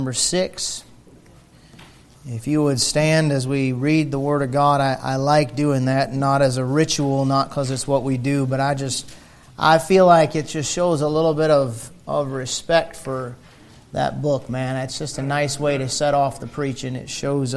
Number 6. If you would stand as we read the Word of God, I like doing that, not as a ritual, not because it's what we do, but I feel like it just shows a little bit of respect for that book, man. It's just a nice way to set off the preaching. It shows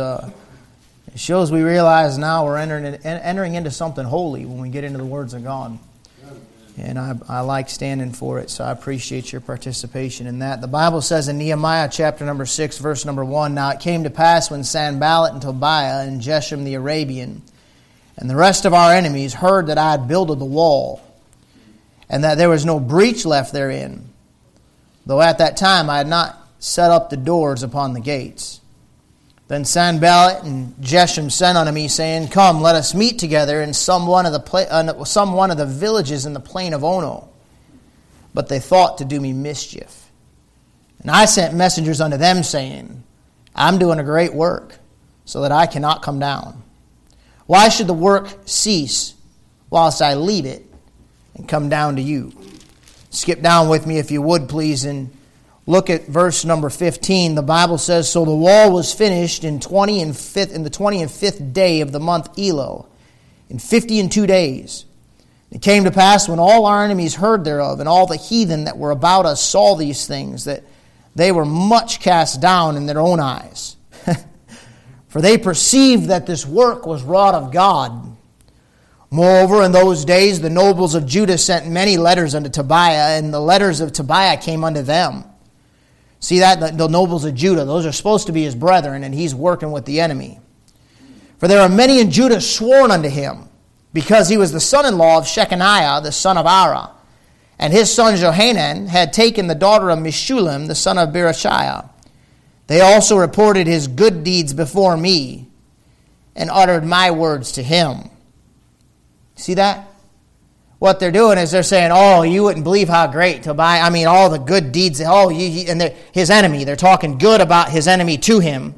we realize now we're entering into something holy when we get into the words of God. And I like standing for it, so I appreciate your participation in that. The Bible says in Nehemiah chapter number 6, verse number 1, "Now it came to pass when Sanballat and Tobiah and Geshem the Arabian and the rest of our enemies heard that I had builded the wall, and that there was no breach left therein, though at that time I had not set up the doors upon the gates. Then Sanballat and Geshem sent unto me, saying, Come, let us meet together in some one of the villages in the plain of Ono. But they thought to do me mischief. And I sent messengers unto them, saying, I'm doing a great work, so that I cannot come down. Why should the work cease whilst I leave it and come down to you?" Skip down with me if you would, please, and look at verse number 15. The Bible says, "So the wall was finished in the 25th day of the month Elul, in 52 days. It came to pass when all our enemies heard thereof, and all the heathen that were about us saw these things, that they were much cast down in their own eyes. For they perceived that this work was wrought of God. Moreover, in those days the nobles of Judah sent many letters unto Tobiah, and the letters of Tobiah came unto them." See that? The nobles of Judah, those are supposed to be his brethren, and he's working with the enemy. "For there are many in Judah sworn unto him, because he was the son-in-law of Shechaniah, the son of Ara. And his son Johanan had taken the daughter of Meshullam, the son of Berechiah. They also reported his good deeds before me, and uttered my words to him." See that? What they're doing is they're saying, "Oh, you wouldn't believe how great Tobiah, all the good deeds, and his enemy." They're talking good about his enemy to him.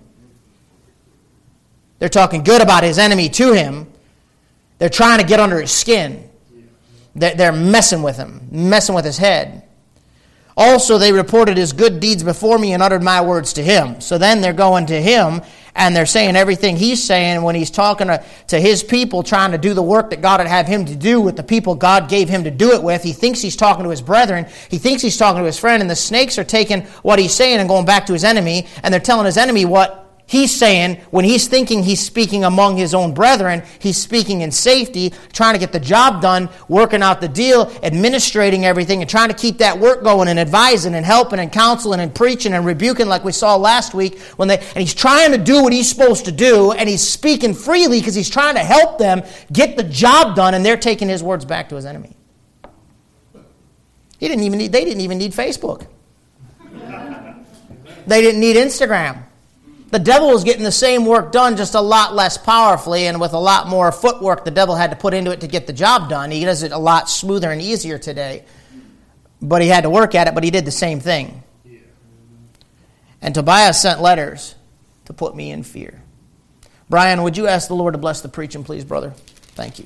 They're talking good about his enemy to him. They're trying to get under his skin. They're messing with him, messing with his head. "Also, they reported his good deeds before me and uttered my words to him." So then they're going to him and they're saying everything he's saying when he's talking to his people, trying to do the work that God would have him to do with the people God gave him to do it with. He thinks he's talking to his brethren. He thinks he's talking to his friend. And the snakes are taking what he's saying and going back to his enemy. And they're telling his enemy what he's saying. When he's thinking he's speaking among his own brethren, he's speaking in safety, trying to get the job done, working out the deal, administrating everything, and trying to keep that work going, and advising and helping and counseling and preaching and rebuking like we saw last week. And he's trying to do what he's supposed to do, and he's speaking freely because he's trying to help them get the job done, and they're taking his words back to his enemy. They didn't even need Facebook. They didn't need Instagram. The devil was getting the same work done, just a lot less powerfully and with a lot more footwork the devil had to put into it to get the job done. He does it a lot smoother and easier today. But he had to work at it, but he did the same thing. And Tobiah sent letters to put me in fear. Brian, would you ask the Lord to bless the preaching, please, brother? Thank you.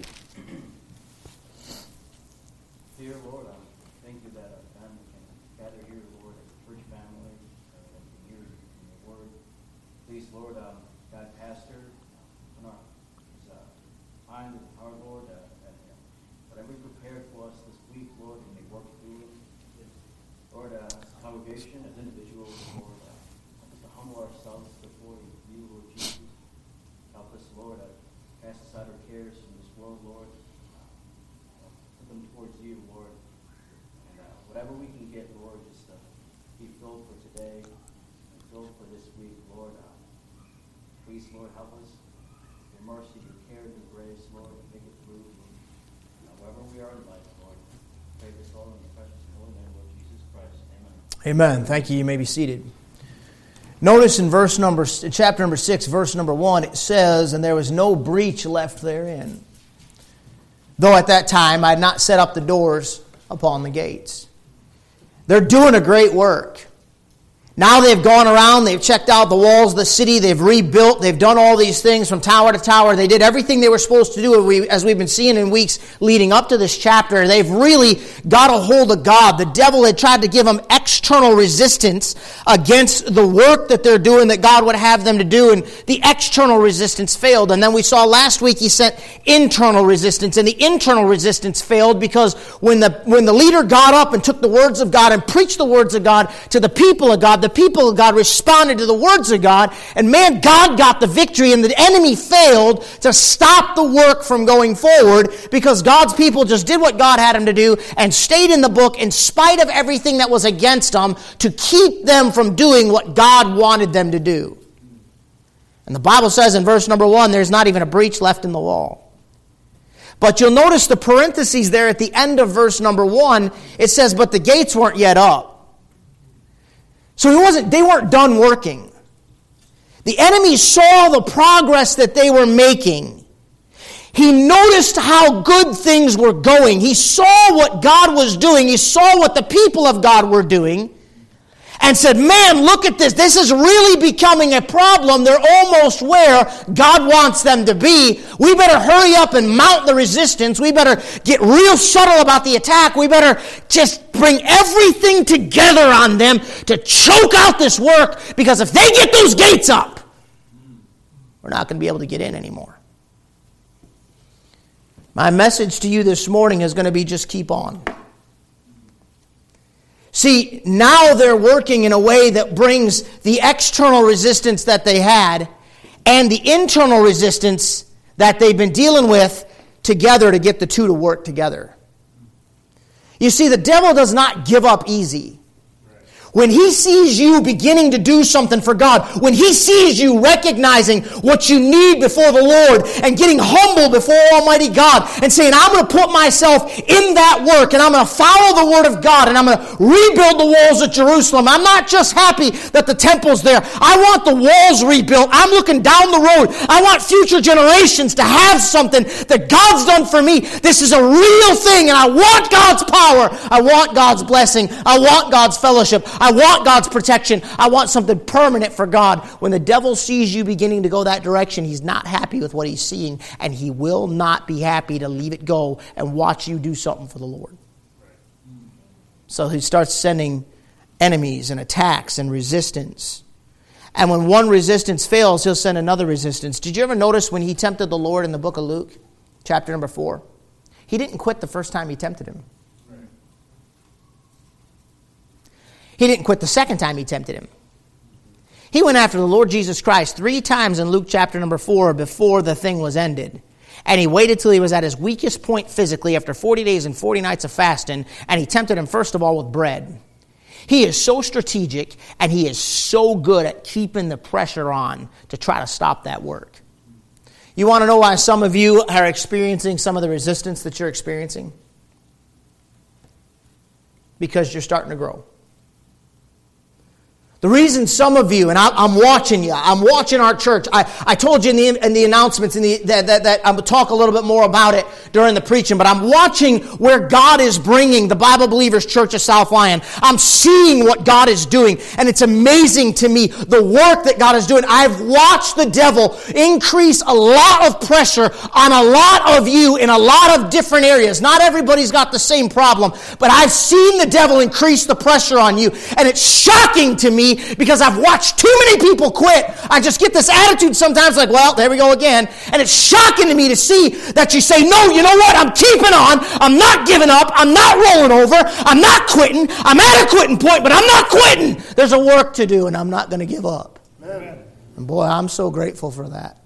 Dear Lord, I thank you that our family can gather here, Lord, as a church family, and hear your word. Please, Lord, guide Pastor, his mind and heart, Lord, and whatever you prepared for us this week, Lord, you may work through it. Lord, as a congregation, as individuals, Lord, help us to humble ourselves before you, Lord Jesus. Help us, Lord, cast aside our cares from this world, Lord. Put them towards you, Lord. And whatever we can get, Lord, just be filled for today and filled for this week, Lord. Please, Lord, help us. Your mercy, your care, your grace, Lord, make it through. Wherever we are in life, Lord, pray this all in the precious and holy name of Jesus Christ. Amen. Amen. Thank you. You may be seated. Notice in chapter number 6, verse number 1, it says, "And there was no breach left therein, though at that time I had not set up the doors upon the gates." They're doing a great work. Now they've gone around, they've checked out the walls of the city, they've rebuilt, they've done all these things from tower to tower. They did everything they were supposed to do, as we've been seeing in weeks leading up to this chapter. They've really got a hold of God. The devil had tried to give them external resistance against the work that they're doing that God would have them to do, and the external resistance failed. And then we saw last week he sent internal resistance, and the internal resistance failed because when the leader got up and took the words of God and preached the words of God to the people of God, the people of God responded to the words of God, and man, God got the victory, and the enemy failed to stop the work from going forward because God's people just did what God had them to do and stayed in the book in spite of everything that was against them to keep them from doing what God wanted them to do. And the Bible says in verse number 1, there's not even a breach left in the wall. But you'll notice the parentheses there at the end of verse number 1, it says, but the gates weren't yet up. So they weren't done working. The enemy saw the progress that they were making. He noticed how good things were going. He saw what God was doing. He saw what the people of God were doing. And said, man, look at this. This is really becoming a problem. They're almost where God wants them to be. We better hurry up and mount the resistance. We better get real subtle about the attack. We better just bring everything together on them to choke out this work, because if they get those gates up, we're not going to be able to get in anymore. My message to you this morning is going to be just keep on. See, now they're working in a way that brings the external resistance that they had and the internal resistance that they've been dealing with together to get the two to work together. You see, the devil does not give up easy. When he sees you beginning to do something for God, when he sees you recognizing what you need before the Lord and getting humble before Almighty God and saying, I'm going to put myself in that work and I'm going to follow the Word of God and I'm going to rebuild the walls of Jerusalem. I'm not just happy that the temple's there. I want the walls rebuilt. I'm looking down the road. I want future generations to have something that God's done for me. This is a real thing, and I want God's power. I want God's blessing. I want God's fellowship. I want God's protection. I want something permanent for God. When the devil sees you beginning to go that direction, he's not happy with what he's seeing, and he will not be happy to leave it go and watch you do something for the Lord. So he starts sending enemies and attacks and resistance. And when one resistance fails, he'll send another resistance. Did you ever notice when he tempted the Lord in the book of Luke, chapter number 4? He didn't quit the first time he tempted him. He didn't quit the second time he tempted him. He went after the Lord Jesus Christ 3 times in Luke chapter number 4 before the thing was ended. And he waited till he was at his weakest point physically after 40 days and 40 nights of fasting. And he tempted him first of all with bread. He is so strategic and he is so good at keeping the pressure on to try to stop that work. You want to know why some of you are experiencing some of the resistance that you're experiencing? Because you're starting to grow. The reason some of you, and I'm watching you, I'm watching our church. I told you in the announcements that I would talk a little bit more about it during the preaching, but I'm watching where God is bringing the Bible Believers Church of South Lyon. I'm seeing what God is doing, and it's amazing to me the work that God is doing. I've watched the devil increase a lot of pressure on a lot of you in a lot of different areas. Not everybody's got the same problem, but I've seen the devil increase the pressure on you, and it's shocking to me because I've watched too many people quit. I just get this attitude sometimes like, well, there we go again. And it's shocking to me to see that you say, no, you know what? I'm keeping on. I'm not giving up. I'm not rolling over. I'm not quitting. I'm at a quitting point, but I'm not quitting. There's a work to do, and I'm not going to give up. Amen. And boy, I'm so grateful for that.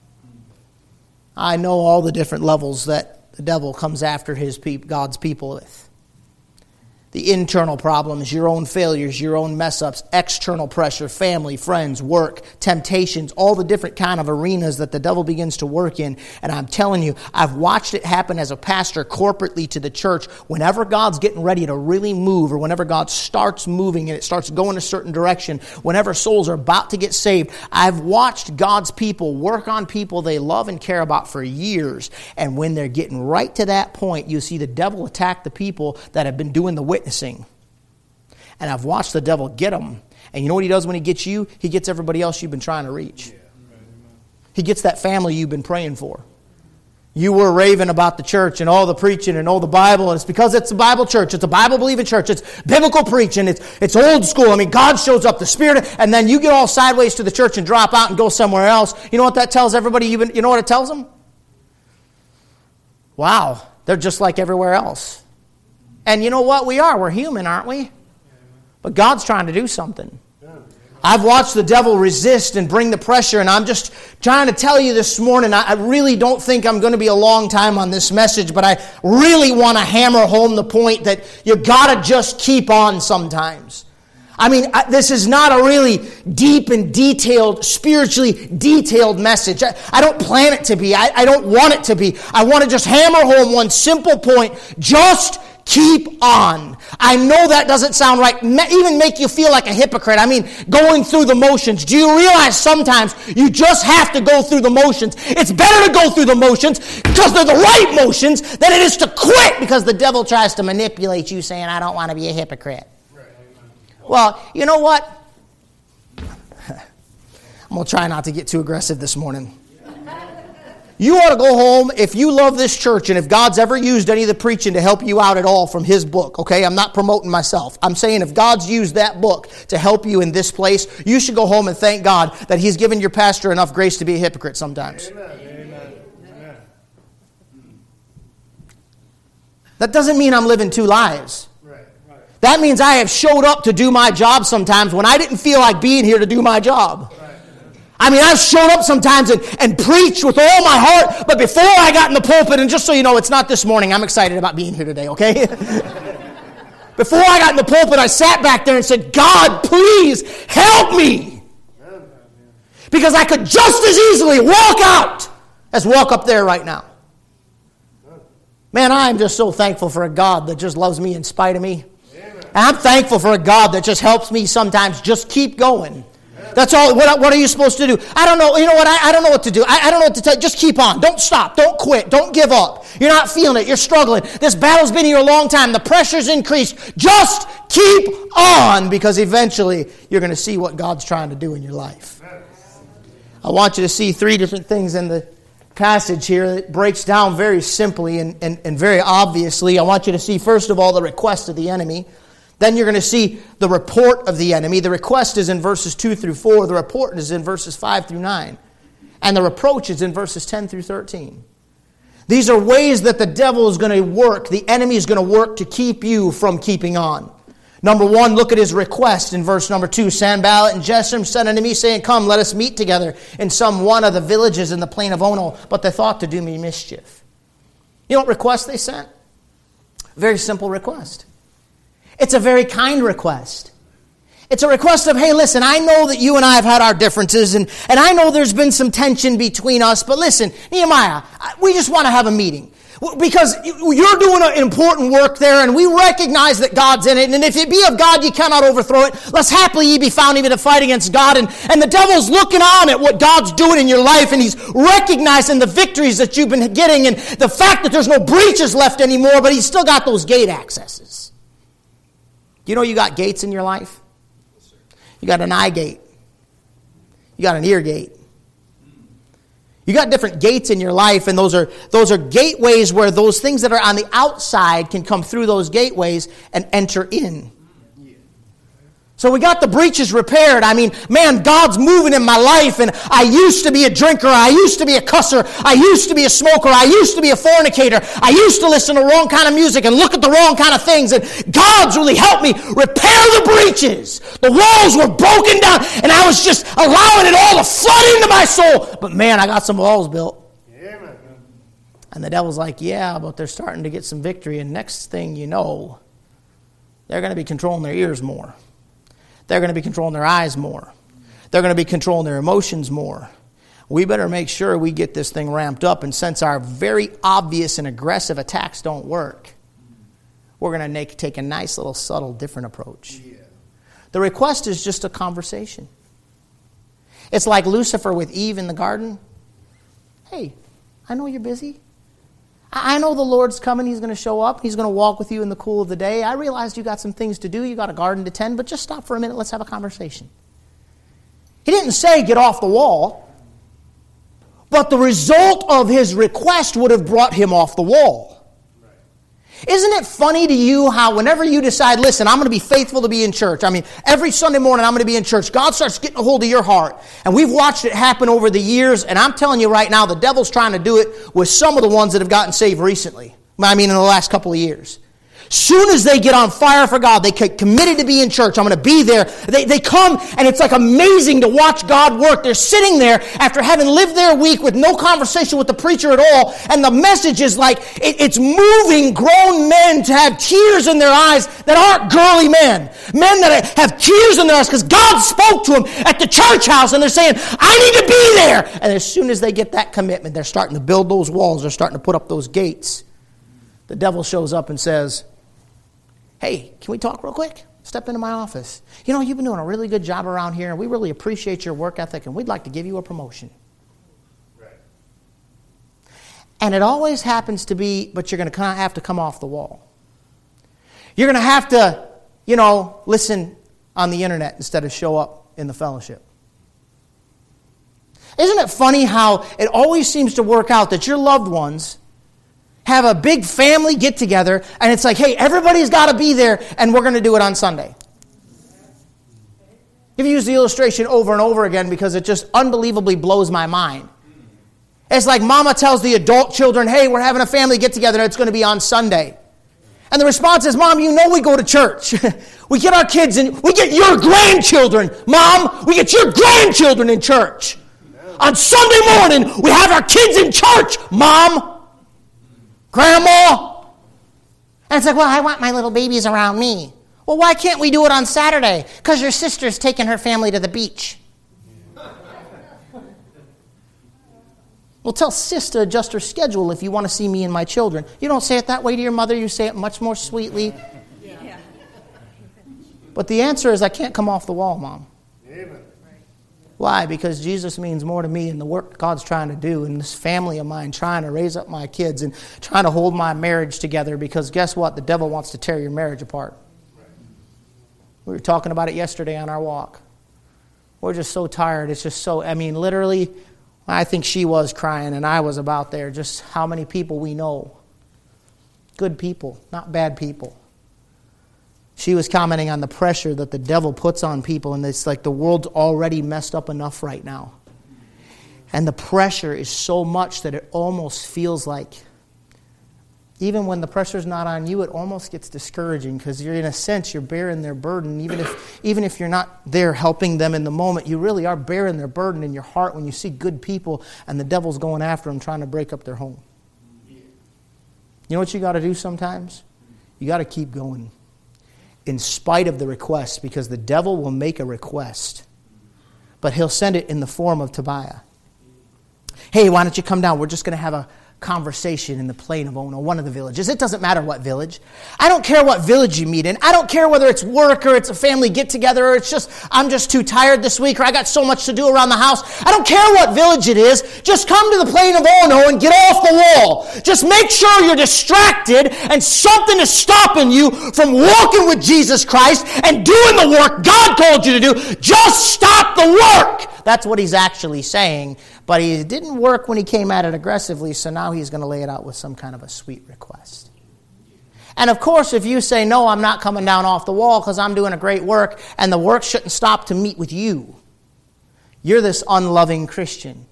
I know all the different levels that the devil comes after God's people with. The internal problems, your own failures, your own mess-ups, external pressure, family, friends, work, temptations, all the different kind of arenas that the devil begins to work in. And I'm telling you, I've watched it happen as a pastor corporately to the church. Whenever God's getting ready to really move, or whenever God starts moving and it starts going a certain direction, whenever souls are about to get saved, I've watched God's people work on people they love and care about for years. And when they're getting right to that point, you see the devil attack the people that have been doing the witnessing. And I've watched the devil get them And you know what he does when he gets you? He gets everybody else you've been trying to reach. He gets that family you've been praying for. You were raving about the church and all the preaching and all the Bible, and it's because it's a Bible church. It's a Bible-believing church. It's biblical preaching. It's old school. I mean, God shows up, the Spirit, and then you get all sideways to the church and drop out and go somewhere else. You know what that tells everybody? You know what it tells them? Wow, they're just like everywhere else. And you know what we are? We're human, aren't we? But God's trying to do something. I've watched the devil resist and bring the pressure, and I'm just trying to tell you this morning, I really don't think I'm going to be a long time on this message, but I really want to hammer home the point that you got to just keep on sometimes. I mean, this is not a really deep and detailed, spiritually detailed message. I don't plan it to be. I don't want it to be. I want to just hammer home one simple point. Just keep on. I know that doesn't sound right, even make you feel like a hypocrite. I mean, going through the motions. Do you realize sometimes you just have to go through the motions? It's better to go through the motions because they're the right motions than it is to quit because the devil tries to manipulate you saying, I don't want to be a hypocrite. Well, you know what? I'm going to try not to get too aggressive this morning. You ought to go home if you love this church and if God's ever used any of the preaching to help you out at all from His book, okay? I'm not promoting myself. I'm saying if God's used that book to help you in this place, you should go home and thank God that He's given your pastor enough grace to be a hypocrite sometimes. Amen. Amen. That doesn't mean I'm living two lives. That means I have showed up to do my job sometimes when I didn't feel like being here to do my job. I mean, I've showed up sometimes and preached with all my heart, but before I got in the pulpit, and just so you know, it's not this morning, I'm excited about being here today, okay? Before I got in the pulpit, I sat back there and said, God, please help me. Because I could just as easily walk out as walk up there right now. Man, I'm just so thankful for a God that just loves me in spite of me. And I'm thankful for a God that just helps me sometimes just keep going. That's all. What are you supposed to do? I don't know. You know what? I don't know what to do. I don't know what to tell you. Just keep on. Don't stop. Don't quit. Don't give up. You're not feeling it. You're struggling. This battle's been here a long time. The pressure's increased. Just keep on because eventually you're going to see what God's trying to do in your life. I want you to see three different things in the passage here that breaks down very simply and very obviously. I want you to see, first of all, the request of the enemy. Then you're going to see the report of the enemy. The request is in verses 2 through 4. The report is in verses 5 through 9. And the reproach is in verses 10 through 13. These are ways that the devil is going to work. The enemy is going to work to keep you from keeping on. Number 1, look at his request in verse number 2. Sanballat and Geshem sent unto me, saying, Come, let us meet together in some one of the villages in the plain of Ono. But they thought to do me mischief. You know what request they sent? Very simple request. It's a very kind request. It's a request of, hey, listen, I know that you and I have had our differences, and I know there's been some tension between us, but listen, Nehemiah, we just want to have a meeting. Because you're doing an important work there, and we recognize that God's in it, and if it be of God, you cannot overthrow it. Lest happily ye be found even to fight against God. And the devil's looking on at what God's doing in your life, and he's recognizing the victories that you've been getting, and the fact that there's no breaches left anymore, but he's still got those gate accesses. Do you know you got gates in your life? You got an eye gate. You got an ear gate. You got different gates in your life, and those are gateways where those things that are on the outside can come through those gateways and enter in. So we got the breaches repaired. I mean, man, God's moving in my life, and I used to be a drinker. I used to be a cusser. I used to be a smoker. I used to be a fornicator. I used to listen to the wrong kind of music and look at the wrong kind of things, and God's really helped me repair the breaches. The walls were broken down, and I was just allowing it all to flood into my soul. But man, I got some walls built. Amen. And the devil's like, yeah, but they're starting to get some victory, and next thing you know, they're going to be controlling their ears more. They're going to be controlling their eyes more. They're going to be controlling their emotions more. We better make sure we get this thing ramped up. And since our very obvious and aggressive attacks don't work, we're going to take a nice little subtle different approach. Yeah. The request is just a conversation. It's like Lucifer with Eve in the garden. Hey, I know you're busy. I know the Lord's coming. He's going to show up. He's going to walk with you in the cool of the day. I realized you got some things to do. You got a garden to tend, but just stop for a minute. Let's have a conversation. He didn't say get off the wall, but the result of his request would have brought him off the wall. Isn't it funny to you how whenever you decide, listen, I'm going to be faithful to be in church. I mean, every Sunday morning I'm going to be in church. God starts getting a hold of your heart. And we've watched it happen over the years. And I'm telling you right now, the devil's trying to do it with some of the ones that have gotten saved recently. I mean, in the last couple of years. Soon as they get on fire for God, they get committed to be in church. I'm going to be there. They come, and it's like amazing to watch God work. They're sitting there after having lived their week with no conversation with the preacher at all, and the message is like, it's moving grown men to have tears in their eyes that aren't girly men. Men that have tears in their eyes because God spoke to them at the church house, and they're saying, I need to be there. And as soon as they get that commitment, they're starting to build those walls. They're starting to put up those gates. The devil shows up and says, hey, can we talk real quick? Step into my office. You know, you've been doing a really good job around here, and we really appreciate your work ethic, and we'd like to give you a promotion. Right. And it always happens to be, but you're going to kind of have to come off the wall. You're going to have to, listen on the internet instead of show up in the fellowship. Isn't it funny how it always seems to work out that your loved ones have a big family get-together, and it's like, hey, everybody's got to be there, and we're going to do it on Sunday. I've used the illustration over and over again because it just unbelievably blows my mind. It's like mama tells the adult children, hey, we're having a family get-together, and it's going to be on Sunday. And the response is, Mom, you know we go to church. We get our kids, and we get your grandchildren. Mom, we get your grandchildren in church. On Sunday morning, we have our kids in church, Mom. Grandma. And it's like, well, I want my little babies around me. Well, why can't we do it on Saturday? Because your sister's taking her family to the beach. Well, tell sis to adjust her schedule if you want to see me and my children. You don't say it that way to your mother. You say it much more sweetly. Yeah. But the answer is, I can't come off the wall, Mom. Amen. Why? Because Jesus means more to me and the work God's trying to do and this family of mine trying to raise up my kids and trying to hold my marriage together, because guess what? The devil wants to tear your marriage apart. We were talking about it yesterday on our walk. We're just so tired. It's just so, literally, I think she was crying and I was about there. Just how many people we know. Good people, not bad people. She was commenting on the pressure that the devil puts on people, and it's like the world's already messed up enough right now. And the pressure is so much that it almost feels like, even when the pressure's not on you, it almost gets discouraging, because you're, in a sense, you're bearing their burden. Even if you're not there helping them in the moment, you really are bearing their burden in your heart when you see good people and the devil's going after them, trying to break up their home. You know what you got to do sometimes? You got to keep going. In spite of the request, because the devil will make a request, but he'll send it in the form of Tobiah. Hey, why don't you come down? We're just going to have a conversation in the plain of Ono, one of the villages. It doesn't matter what village. I don't care what village you meet in. I don't care whether it's work or it's a family get-together or it's just, I'm just too tired this week or I got so much to do around the house. I don't care what village it is. Just come to the plain of Ono and get off the wall. Just make sure you're distracted and something is stopping you from walking with Jesus Christ and doing the work God called you to do. Just stop the work. That's what he's actually saying. But he didn't work when he came at it aggressively, so now he's going to lay it out with some kind of a sweet request. And of course, if you say, no, I'm not coming down off the wall because I'm doing a great work, and the work shouldn't stop to meet with you, you're this unloving Christian.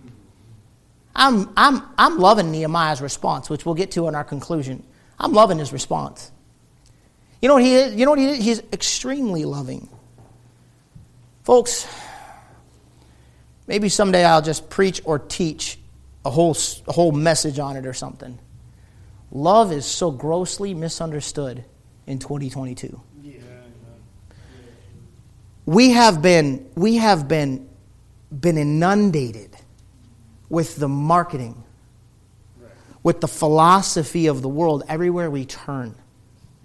I'm loving Nehemiah's response, which we'll get to in our conclusion. I'm loving his response. You know what he is? You know what he is? He's extremely loving. Folks, maybe someday I'll just preach or teach a whole message on it or something. Love is so grossly misunderstood in 2022. Yeah. We have been inundated with the marketing, with the philosophy of the world everywhere we turn.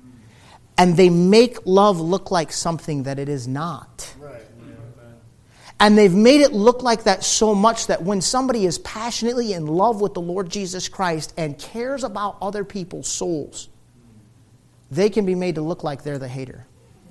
And they make love look like something that it is not. Right. And they've made it look like that so much that when somebody is passionately in love with the Lord Jesus Christ and cares about other people's souls, they can be made to look like they're the hater.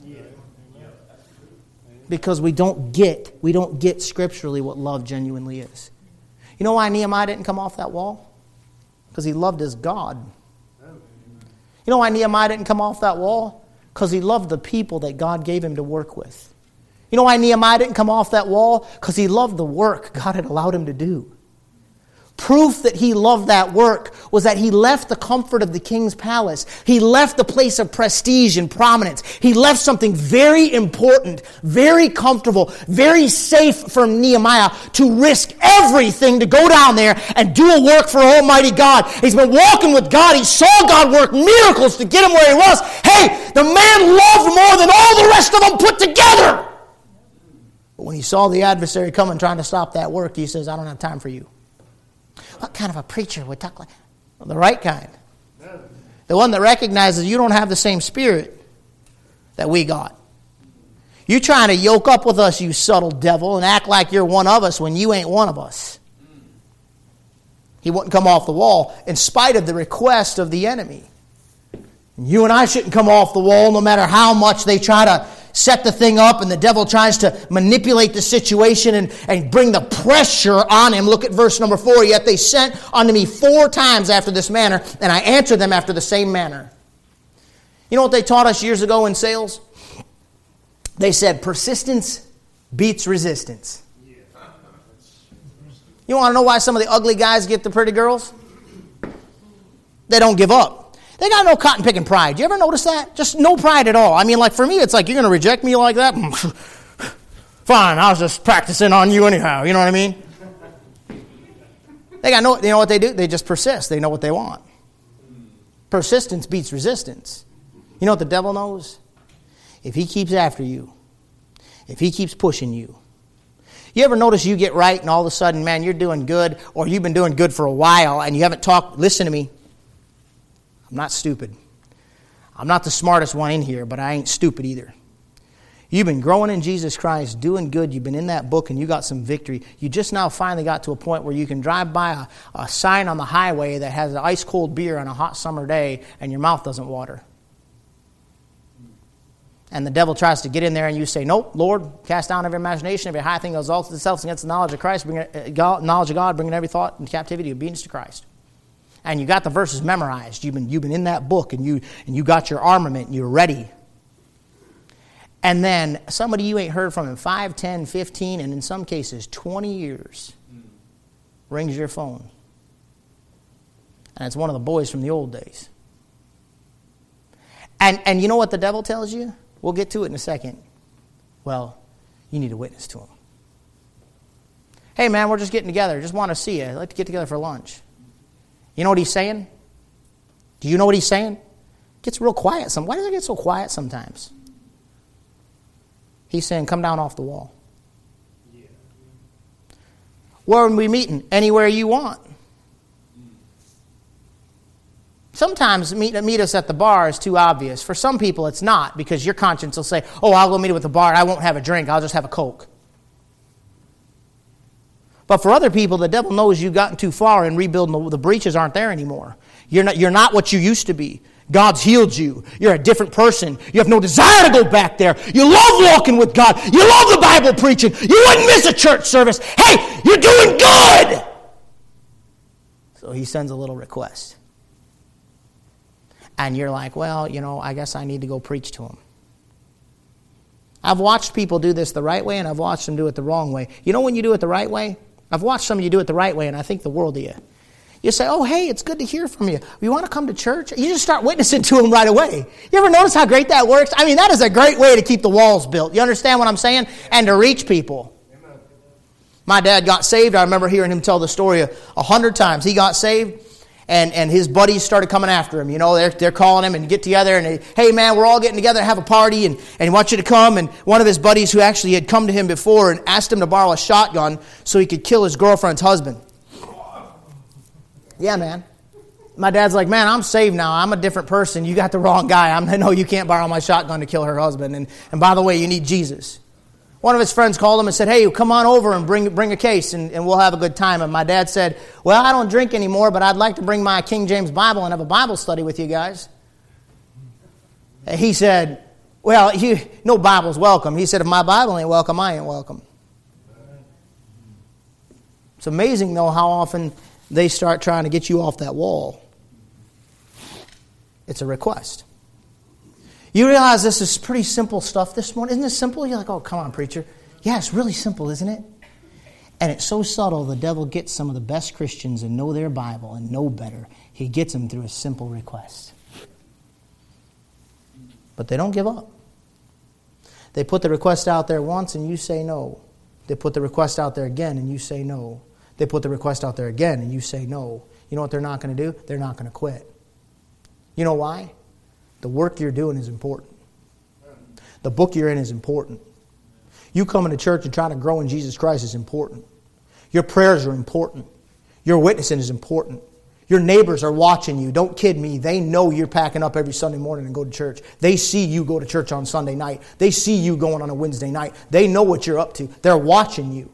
Because we don't get scripturally what love genuinely is. You know why Nehemiah didn't come off that wall? Because he loved his God. You know why Nehemiah didn't come off that wall? Because he loved the people that God gave him to work with. You know why Nehemiah didn't come off that wall? Because he loved the work God had allowed him to do. Proof that he loved that work was that he left the comfort of the king's palace. He left the place of prestige and prominence. He left something very important, very comfortable, very safe for Nehemiah to risk everything to go down there and do a work for Almighty God. He's been walking with God. He saw God work miracles to get him where he was. Hey, the man loved more than all the rest of them put together. But when he saw the adversary coming trying to stop that work, he says, I don't have time for you. What kind of a preacher would talk like? Well, the right kind. The one that recognizes you don't have the same spirit that we got. You trying to yoke up with us, you subtle devil, and act like you're one of us when you ain't one of us. He wouldn't come off the wall in spite of the request of the enemy. You and I shouldn't come off the wall no matter how much they try to set the thing up and the devil tries to manipulate the situation and bring the pressure on him. Look at verse number 4. Yet they sent unto me 4 times after this manner, and I answered them after the same manner. You know what they taught us years ago in sales? They said persistence beats resistance. You want to know why some of the ugly guys get the pretty girls? They don't give up. They got no cotton picking pride. You ever notice that? Just no pride at all. I mean, like for me, it's like, you're going to reject me like that? Fine, I was just practicing on you anyhow. You know what I mean? They got no, you know what they do? They just persist. They know what they want. Persistence beats resistance. You know what the devil knows? If he keeps after you, if he keeps pushing you, you ever notice you get right and all of a sudden, man, you're doing good, or you've been doing good for a while and you haven't talked, listen to me. I'm not stupid. I'm not the smartest one in here, but I ain't stupid either. You've been growing in Jesus Christ, doing good. You've been in that book and you got some victory. You just now finally got to a point where you can drive by a sign on the highway that has an ice-cold beer on a hot summer day and your mouth doesn't water. And the devil tries to get in there and you say, nope, Lord, cast down every imagination, every high thing that exalts itself against the knowledge of Christ, knowledge of God, bringing every thought into captivity, obedience to Christ. And you got the verses memorized. You've been in that book, and you got your armament, and you're ready. And then somebody you ain't heard from in 5, 10, 15, and in some cases 20 years rings your phone. And it's one of the boys from the old days. And you know what the devil tells you? We'll get to it in a second. Well, you need to witness to him. Hey man, we're just getting together. Just want to see you. I'd like to get together for lunch. You know what he's saying? Do you know what he's saying? It gets real quiet. Why does it get so quiet sometimes? He's saying, come down off the wall. Yeah. Where are we meeting? Anywhere you want. Sometimes meet us at the bar is too obvious. For some people it's not, because your conscience will say, oh, I'll go meet him at the bar. I won't have a drink. I'll just have a Coke. But for other people, the devil knows you've gotten too far and rebuilding the breaches aren't there anymore. You're not what you used to be. God's healed you. You're a different person. You have no desire to go back there. You love walking with God. You love the Bible preaching. You wouldn't miss a church service. Hey, you're doing good. So he sends a little request. And you're like, well, I guess I need to go preach to him. I've watched people do this the right way, and I've watched them do it the wrong way. You know when you do it the right way? I've watched some of you do it the right way, and I think the world of you. You say, oh, hey, it's good to hear from you. You want to come to church? You just start witnessing to them right away. You ever notice how great that works? I mean, that is a great way to keep the walls built. You understand what I'm saying? And to reach people. Amen. My dad got saved. I remember hearing him tell the story 100 times. He got saved, and his buddies started coming after him. They're calling him and get together, and hey, man, we're all getting together to have a party, and he wants you to come. And one of his buddies who actually had come to him before and asked him to borrow a shotgun so he could kill his girlfriend's husband. Yeah, man. My dad's like, man, I'm saved now. I'm a different person. You got the wrong guy. I know you can't borrow my shotgun to kill her husband. And by the way, you need Jesus. One of his friends called him and said, hey, come on over and bring a case and we'll have a good time. And my dad said, well, I don't drink anymore, but I'd like to bring my King James Bible and have a Bible study with you guys. He said, well, no Bible's welcome. He said, if my Bible ain't welcome, I ain't welcome. It's amazing, though, how often they start trying to get you off that wall. It's a request. You realize this is pretty simple stuff this morning. Isn't this simple? You're like, oh, come on, preacher. Yeah, it's really simple, isn't it? And it's so subtle, the devil gets some of the best Christians and know their Bible and know better. He gets them through a simple request. But they don't give up. They put the request out there once and you say no. They put the request out there again and you say no. They put the request out there again and you say no. You know what they're not going to do? They're not going to quit. You know why? The work you're doing is important. The book you're in is important. You coming to church and trying to grow in Jesus Christ is important. Your prayers are important. Your witnessing is important. Your neighbors are watching you. Don't kid me. They know you're packing up every Sunday morning and go to church. They see you go to church on Sunday night. They see you going on a Wednesday night. They know what you're up to. They're watching you.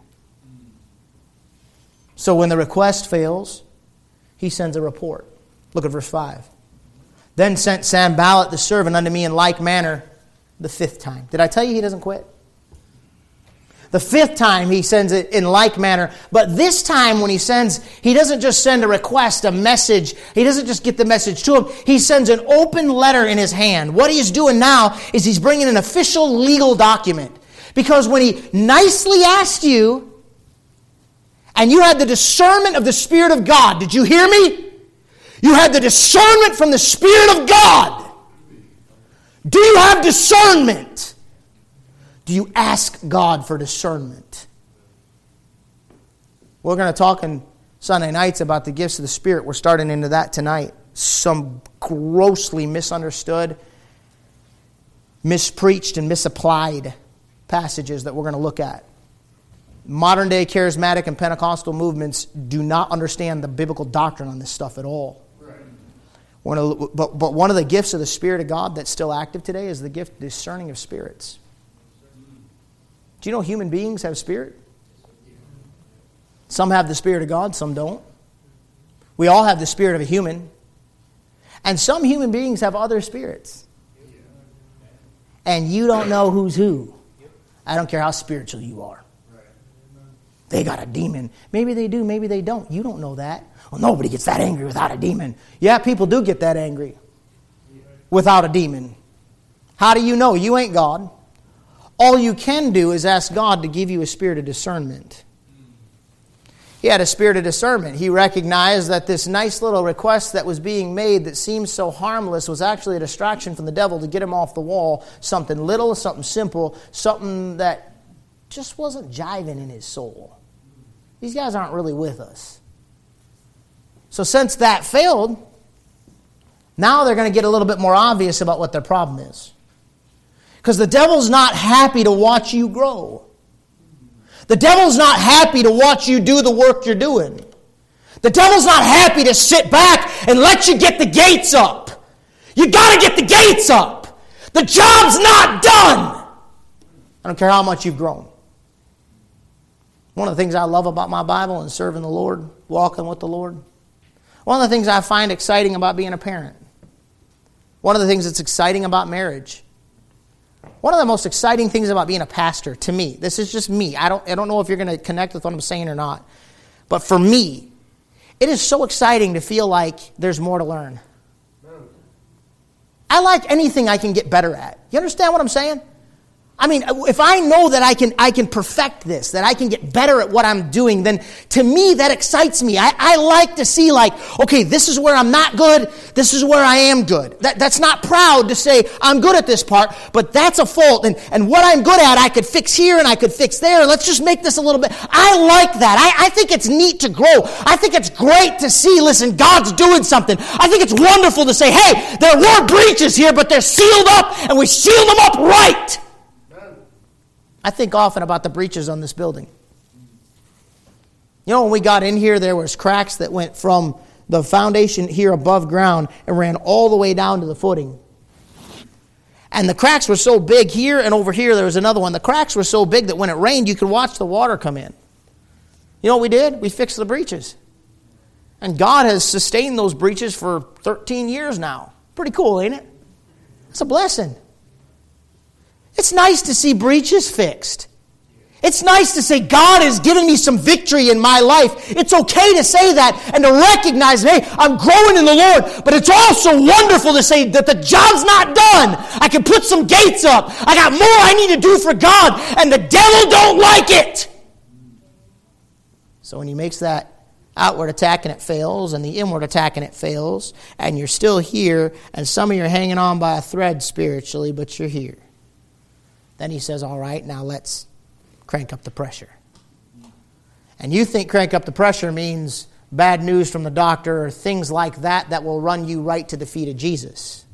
So when the request fails, he sends a report. Look at verse 5. Then sent Sanballat the servant unto me in like manner the 5th time. Did I tell you he doesn't quit? The 5th time he sends it in like manner. But this time when he sends, he doesn't just send a request, a message. He doesn't just get the message to him. He sends an open letter in his hand. What he's doing now is he's bringing an official legal document. Because when he nicely asked you, and you had the discernment of the Spirit of God, did you hear me? You had the discernment from the Spirit of God. Do you have discernment? Do you ask God for discernment? We're going to talk on Sunday nights about the gifts of the Spirit. We're starting into that tonight. Some grossly misunderstood, mispreached, and misapplied passages that we're going to look at. Modern day charismatic and Pentecostal movements do not understand the biblical doctrine on this stuff at all. But one of the gifts of the Spirit of God that's still active today is the gift of discerning of spirits. Do you know human beings have spirit? Some have the Spirit of God, some don't. We all have the spirit of a human. And some human beings have other spirits. And you don't know who's who. I don't care how spiritual you are. They got a demon. Maybe they do, maybe they don't. You don't know that. Well, nobody gets that angry without a demon. Yeah, people do get that angry without a demon. How do you know? You ain't God. All you can do is ask God to give you a spirit of discernment. He had a spirit of discernment. He recognized that this nice little request that was being made that seemed so harmless was actually a distraction from the devil to get him off the wall. Something little, something simple, something that just wasn't jiving in his soul. These guys aren't really with us. So since that failed, now they're going to get a little bit more obvious about what their problem is. Because the devil's not happy to watch you grow. The devil's not happy to watch you do the work you're doing. The devil's not happy to sit back and let you get the gates up. You got to get the gates up. The job's not done. I don't care how much you've grown. One of the things I love about my Bible and serving the Lord, walking with the Lord, one of the things I find exciting about being a parent, one of the things that's exciting about marriage, one of the most exciting things about being a pastor, to me, this is just me. I don't know if you're going to connect with what I'm saying or not. But for me, it is so exciting to feel like there's more to learn. I like anything I can get better at. You understand what I'm saying? I mean, if I know that I can perfect this, that I can get better at what I'm doing, then to me that excites me. I like to see like, okay, this is where I'm not good, this is where I am good. That's not proud to say I'm good at this part, but that's a fault. And what I'm good at, I could fix here and I could fix there. Let's just make this a little bit. I like that. I think it's neat to grow. I think it's great to see, listen, God's doing something. I think it's wonderful to say, hey, there were breaches here, but they're sealed up and we sealed them up right. I think often about the breaches on this building. You know, when we got in here, there was cracks that went from the foundation here above ground and ran all the way down to the footing. And the cracks were so big here, and over here there was another one. The cracks were so big that when it rained, you could watch the water come in. You know what we did? We fixed the breaches. And God has sustained those breaches for 13 years now. Pretty cool, ain't it? It's a blessing. It's nice to see breaches fixed. It's nice to say, God has given me some victory in my life. It's okay to say that and to recognize, hey, I'm growing in the Lord. But it's also wonderful to say that the job's not done. I can put some gates up. I got more I need to do for God, and the devil don't like it. So when he makes that outward attack and it fails, and the inward attack and it fails, and you're still here, and some of you are hanging on by a thread spiritually, but you're here. Then he says, all right, now let's crank up the pressure. And you think crank up the pressure means bad news from the doctor or things like that will run you right to the feet of Jesus.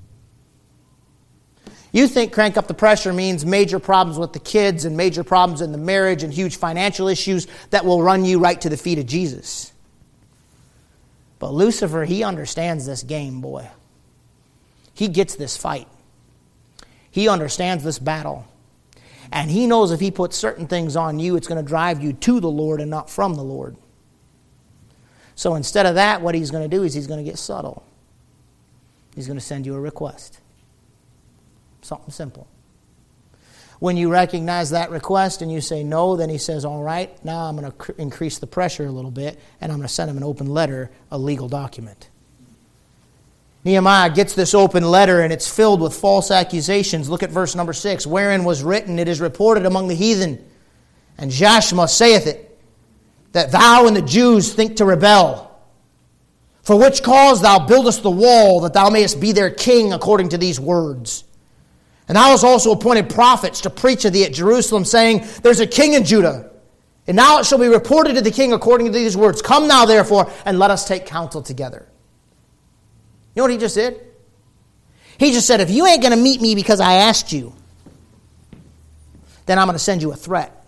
You think crank up the pressure means major problems with the kids and major problems in the marriage and huge financial issues that will run you right to the feet of Jesus. But Lucifer, he understands this game, boy. He gets this fight. He understands this battle. And he knows if he puts certain things on you, it's going to drive you to the Lord and not from the Lord. So instead of that, what he's going to do is he's going to get subtle. He's going to send you a request. Something simple. When you recognize that request and you say no, then he says, all right, now I'm going to increase the pressure a little bit, and I'm going to send him an open letter, a legal document. Nehemiah gets this open letter, and it's filled with false accusations. Look at verse number 6. Wherein was written, it is reported among the heathen, and Jashma saith it, that thou and the Jews think to rebel. For which cause thou buildest the wall, that thou mayest be their king according to these words. And thou hast also appointed prophets to preach of thee at Jerusalem, saying, there's a king in Judah. And now it shall be reported to the king according to these words. Come now, therefore, and let us take counsel together. You know what he just did? He just said, if you ain't going to meet me because I asked you, then I'm going to send you a threat.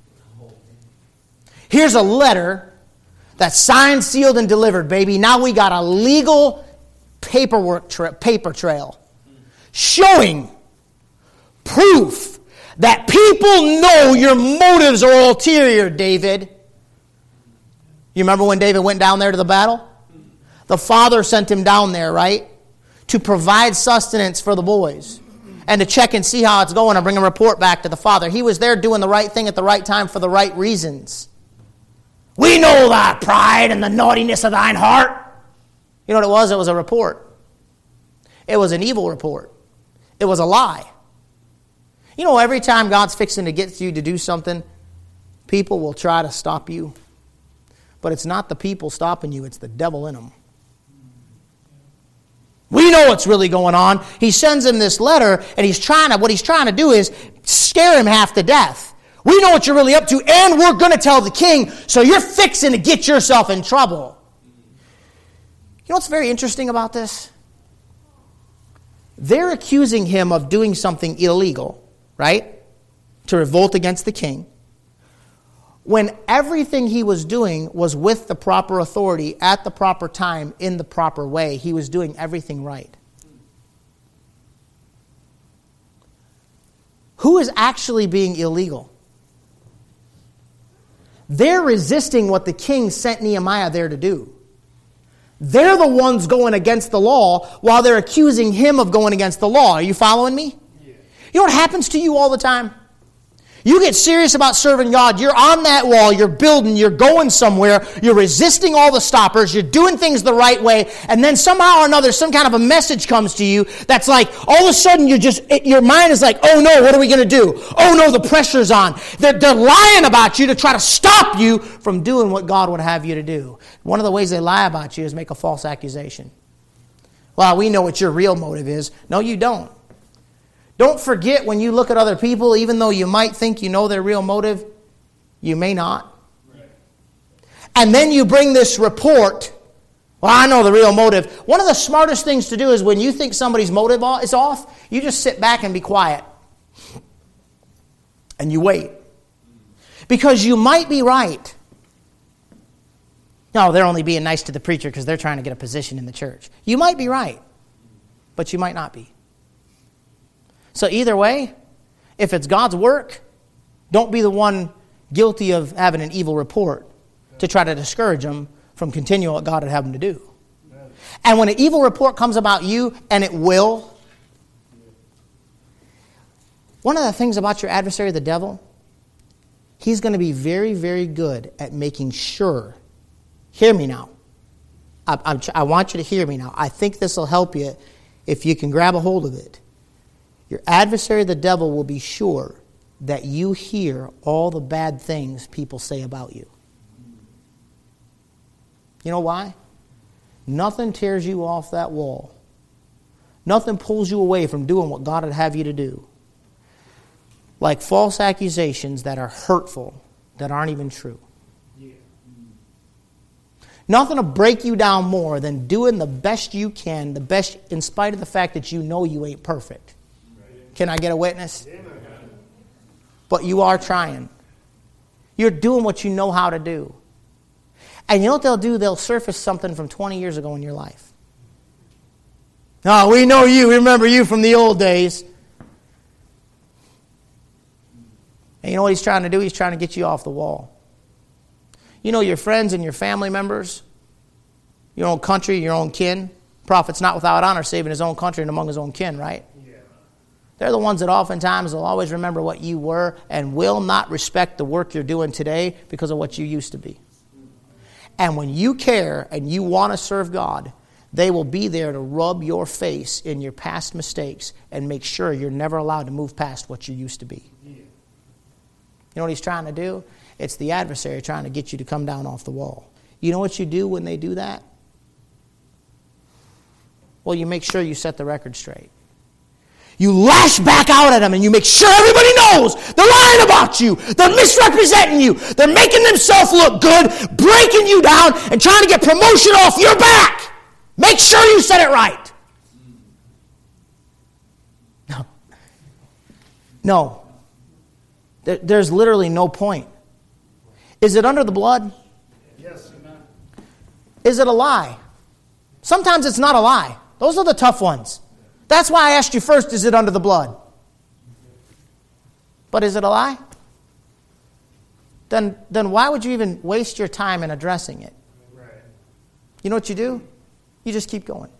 Here's a letter that's signed, sealed, and delivered, baby. Now we got a legal paper trail showing proof that people know your motives are ulterior, David. You remember when David went down there to the battle? The father sent him down there, right? To provide sustenance for the boys. And to check and see how it's going and bring a report back to the father. He was there doing the right thing at the right time for the right reasons. We know thy pride and the naughtiness of thine heart. You know what it was? It was a report. It was an evil report. It was a lie. You know, every time God's fixing to get you to do something, people will try to stop you. But it's not the people stopping you, it's the devil in them. We know what's really going on. He sends him this letter, and what he's trying to do is scare him half to death. We know what you're really up to, and we're going to tell the king, so you're fixing to get yourself in trouble. You know what's very interesting about this? They're accusing him of doing something illegal, right? To revolt against the king. When everything he was doing was with the proper authority, at the proper time, in the proper way. He was doing everything right. Who is actually being illegal? They're resisting what the king sent Nehemiah there to do. They're the ones going against the law while they're accusing him of going against the law. Are you following me? Yeah. You know what happens to you all the time? You get serious about serving God. You're on that wall. You're building. You're going somewhere. You're resisting all the stoppers. You're doing things the right way. And then somehow or another, some kind of a message comes to you that's like, all of a sudden, your mind is like, oh no, what are we going to do? Oh no, the pressure's on. They're lying about you to try to stop you from doing what God would have you to do. One of the ways they lie about you is make a false accusation. Well, we know what your real motive is. No, you don't. Don't forget when you look at other people, even though you might think you know their real motive, you may not. Right. And then you bring this report, well, I know the real motive. One of the smartest things to do is when you think somebody's motive is off, you just sit back and be quiet. And you wait. Because you might be right. No, they're only being nice to the preacher because they're trying to get a position in the church. You might be right, but you might not be. So either way, if it's God's work, don't be the one guilty of having an evil report to try to discourage them from continuing what God would have them to do. And when an evil report comes about you, and it will, one of the things about your adversary, the devil, he's going to be very, very good at making sure. Hear me now. I want you to hear me now. I think this will help you if you can grab a hold of it. Your adversary, the devil, will be sure that you hear all the bad things people say about you. You know why? Nothing tears you off that wall. Nothing pulls you away from doing what God would have you to do. Like false accusations that are hurtful, that aren't even true. Yeah. Nothing will break you down more than doing the best you can, the best in spite of the fact that you know you ain't perfect. Right. Can I get a witness? Yeah. But you are trying. You're doing what you know how to do. And you know what they'll do? They'll surface something from 20 years ago in your life. Oh, we know you. We remember you from the old days. And you know what he's trying to do? He's trying to get you off the wall. You know your friends and your family members, your own country, your own kin. Prophet's not without honor, saving his own country and among his own kin, right? Yeah. They're the ones that oftentimes will always remember what you were and will not respect the work you're doing today because of what you used to be. And when you care and you want to serve God, they will be there to rub your face in your past mistakes and make sure you're never allowed to move past what you used to be. Yeah. You know what he's trying to do? It's the adversary trying to get you to come down off the wall. You know what you do when they do that? Well, you make sure you set the record straight. You lash back out at them and you make sure everybody knows they're lying about you. They're misrepresenting you. They're making themselves look good, breaking you down, and trying to get promotion off your back. Make sure you set it right. No. There's literally no point. Is it under the blood? Yes. Is it a lie? Sometimes it's not a lie. Those are the tough ones. That's why I asked you first, is it under the blood? But is it a lie? Then why would you even waste your time in addressing it? Right. You know what you do? You just keep going.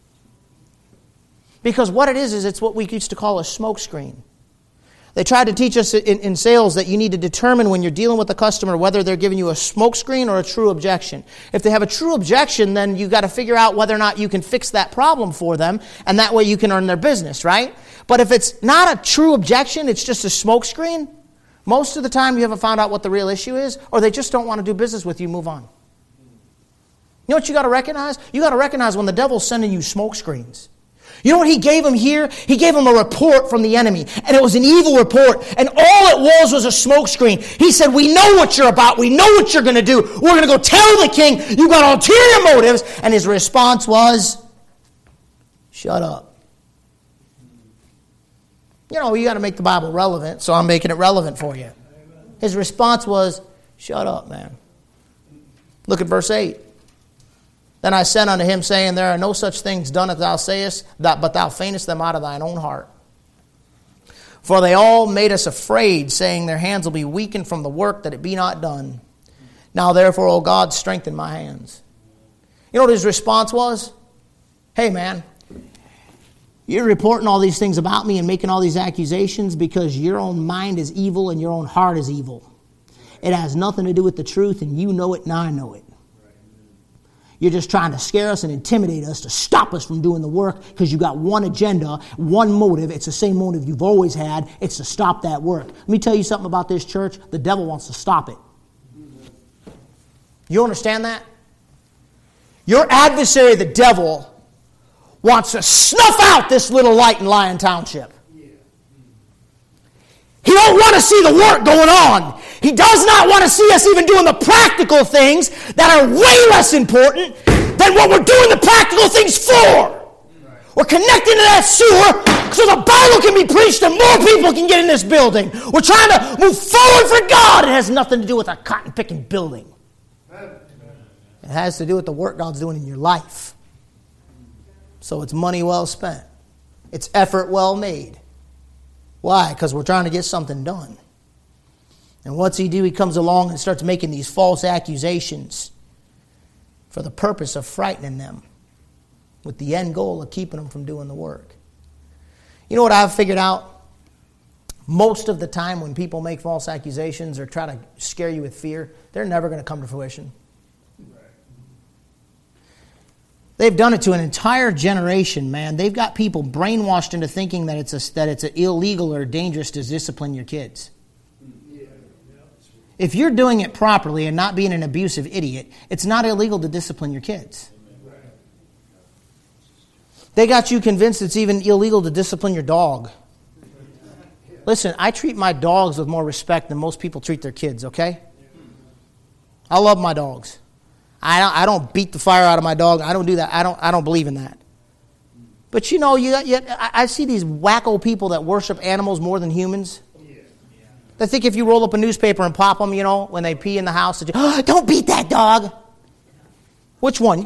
Because what it is it's what we used to call a smoke screen. They tried to teach us in sales that you need to determine when you're dealing with a customer whether they're giving you a smoke screen or a true objection. If they have a true objection, then you've got to figure out whether or not you can fix that problem for them, and that way you can earn their business, right? But if it's not a true objection, it's just a smoke screen, most of the time you haven't found out what the real issue is, or they just don't want to do business with you, move on. You know what you got to recognize? You got to recognize when the devil's sending you smoke screens. You know what he gave him here? He gave him a report from the enemy. And it was an evil report. And all it was a smoke screen. He said, we know what you're about. We know what you're going to do. We're going to go tell the king you've got ulterior motives. And his response was, shut up. You know, you got to make the Bible relevant, so I'm making it relevant for you. His response was, shut up, man. Look at verse 8. Then I said unto him, saying, there are no such things done as thou sayest, but thou feignest them out of thine own heart. For they all made us afraid, saying, their hands will be weakened from the work, that it be not done. Now therefore, O God, strengthen my hands. You know what his response was? Hey, man, you're reporting all these things about me and making all these accusations because your own mind is evil and your own heart is evil. It has nothing to do with the truth, and you know it and I know it. You're just trying to scare us and intimidate us to stop us from doing the work because you got one agenda, one motive. It's the same motive you've always had. It's to stop that work. Let me tell you something about this church. The devil wants to stop it. You understand that? Your adversary, the devil, wants to snuff out this little light in Lyon Township. He don't want to see the work going on. He does not want to see us even doing the practical things that are way less important than what we're doing the practical things for. We're connecting to that sewer so the Bible can be preached and more people can get in this building. We're trying to move forward for God. It has nothing to do with a cotton-picking building. It has to do with the work God's doing in your life. So it's money well spent. It's effort well made. Why? Because we're trying to get something done. And what's he do? He comes along and starts making these false accusations for the purpose of frightening them, with the end goal of keeping them from doing the work. You know what I've figured out? Most of the time when people make false accusations or try to scare you with fear, they're never going to come to fruition. They've done it to an entire generation, man. They've got people brainwashed into thinking that it's illegal or dangerous to discipline your kids. If you're doing it properly and not being an abusive idiot, it's not illegal to discipline your kids. They got you convinced it's even illegal to discipline your dog. Listen, I treat my dogs with more respect than most people treat their kids, okay? I love my dogs. I don't beat the fire out of my dog. I don't do that. I don't believe in that. But you know, I see these wacko people that worship animals more than humans. They think if you roll up a newspaper and pop them, you know, when they pee in the house, that don't beat that dog. Which one?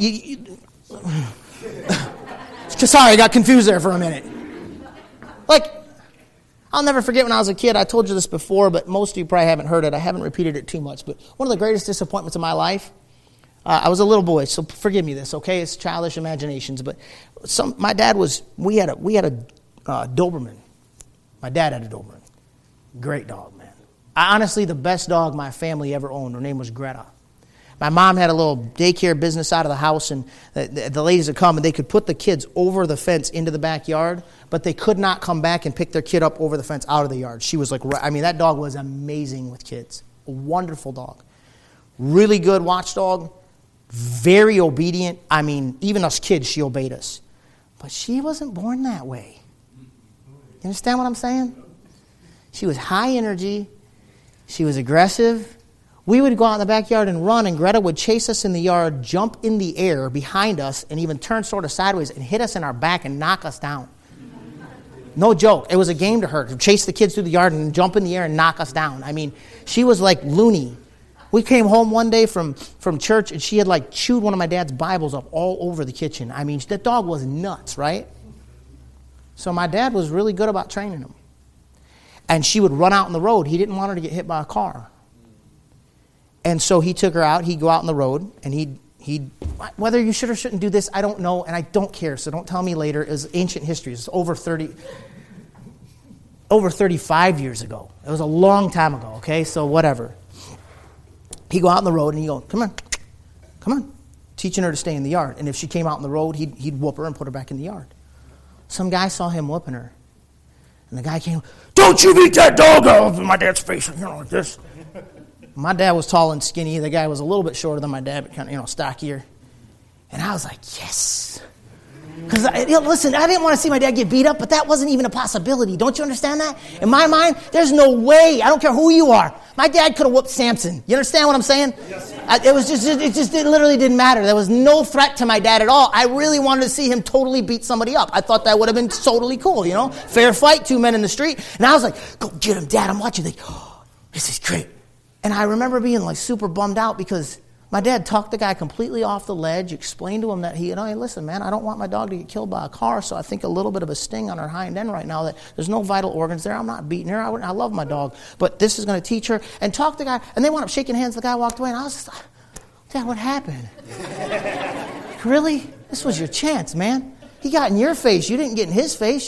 Sorry, I got confused there for a minute. Like, I'll never forget when I was a kid. I told you this before, but most of you probably haven't heard it. I haven't repeated it too much. But one of the greatest disappointments of my life, I was a little boy, so forgive me this, okay? It's childish imaginations. But my dad we had a Doberman. My dad had a Doberman. Great dog, man. Honestly, the best dog my family ever owned. Her name was Greta. My mom had a little daycare business out of the house, and the ladies would come, and they could put the kids over the fence into the backyard, but they could not come back and pick their kid up over the fence out of the yard. She was like, that dog was amazing with kids. A wonderful dog. Really good watchdog. Very obedient. Even us kids, she obeyed us. But she wasn't born that way. You understand what I'm saying? She was high energy. She was aggressive. We would go out in the backyard and run, and Greta would chase us in the yard, jump in the air behind us, and even turn sort of sideways and hit us in our back and knock us down. No joke. It was a game to her to chase the kids through the yard and jump in the air and knock us down. She was like loony. We came home one day from church, and she had chewed one of my dad's Bibles up all over the kitchen. That dog was nuts, right? So my dad was really good about training him. And she would run out on the road. He didn't want her to get hit by a car. And so he took her out. He'd go out on the road, and he'd whether you should or shouldn't do this, I don't know, and I don't care, so don't tell me later. It was ancient history. It's over 35 years ago. It was a long time ago, okay? So whatever. He'd go out on the road, and he'd go, come on, teaching her to stay in the yard. And if she came out on the road, he'd whoop her and put her back in the yard. Some guy saw him whooping her. And the guy came, don't you beat that dog out in my dad's face, like this. My dad was tall and skinny. The guy was a little bit shorter than my dad, but kind of, stockier. And I was like, yes. Because, listen, I didn't want to see my dad get beat up, but that wasn't even a possibility. Don't you understand that? In my mind, there's no way. I don't care who you are. My dad could have whooped Samson. You understand what I'm saying? Yes. It literally didn't matter. There was no threat to my dad at all. I really wanted to see him totally beat somebody up. I thought that would have been totally cool, Fair fight, two men in the street. And I was like, go get him, Dad. I'm watching. This is great. And I remember being super bummed out because my dad talked the guy completely off the ledge, explained to him that hey, listen, man, I don't want my dog to get killed by a car, so I think a little bit of a sting on her hind end right now, that there's no vital organs there. I'm not beating her. I love my dog, but this is going to teach her. And talk the guy, and they wound up shaking hands. The guy walked away, and I was just like, Dad, what happened? Really? This was your chance, man. He got in your face. You didn't get in his face,